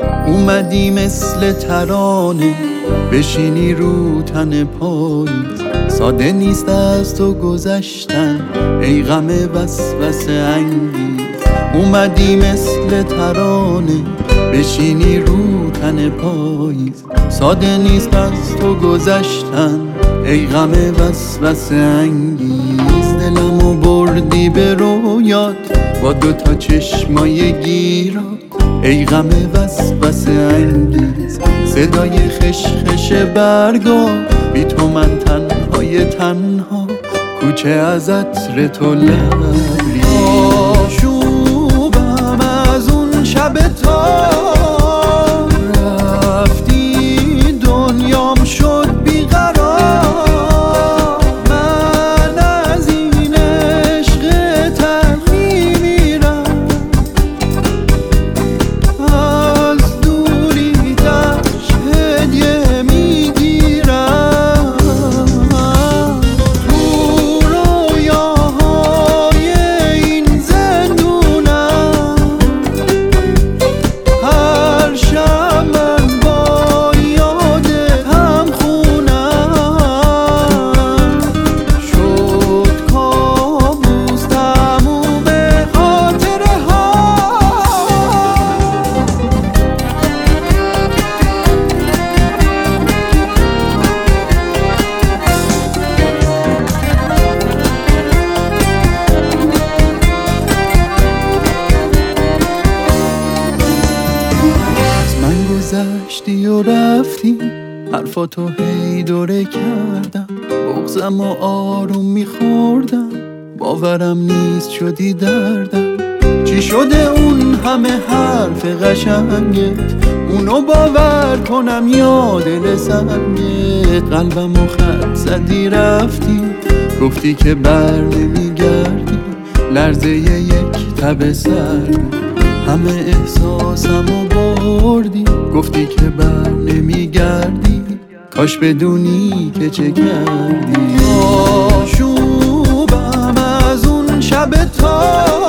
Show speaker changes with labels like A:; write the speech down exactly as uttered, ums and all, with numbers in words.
A: اومدی مثل ترانه بشینی رو تن پاییز. ساده نیست از تو گذشتن ای غم وسوسه انگیز. اومدی مثل ترانه بشینی رو تن پاییز. ساده نیست از تو گذشتن ای غم وسوسه انگیز. دلمو بردی به رویات با دوتا چشمای گیرات ای غم وسوسه انگیز. صدای خشخش برگا بی تو من تنهای تنها کوچه از عطر تو لبریز. آشوبم از اون شب تا رفتی دنیام شد بیقرار. من از این عشق تلخی میرم از دوری دش هدیه میگیرم. تو رویاهای این زندونم هر شب من با یاد هم خونم. شد کابوس تموم خاطره ها. از من گذشتی و رفتی حرفاتو هی دوره کردم. بغضم و آروم میخوردم باورم نیست شدی دردم. چی شده اون همه حرف قشنگت اونو باور کنم یا دل سنگت. قلبم و خط زدی رفتی گفتی که بر نمیگردی. لرزه یک تب سردی همه احساسمو بردی. گفتی که بر نمیگردی کاش بدونی که چه کردی. آشوبم از اون شب تا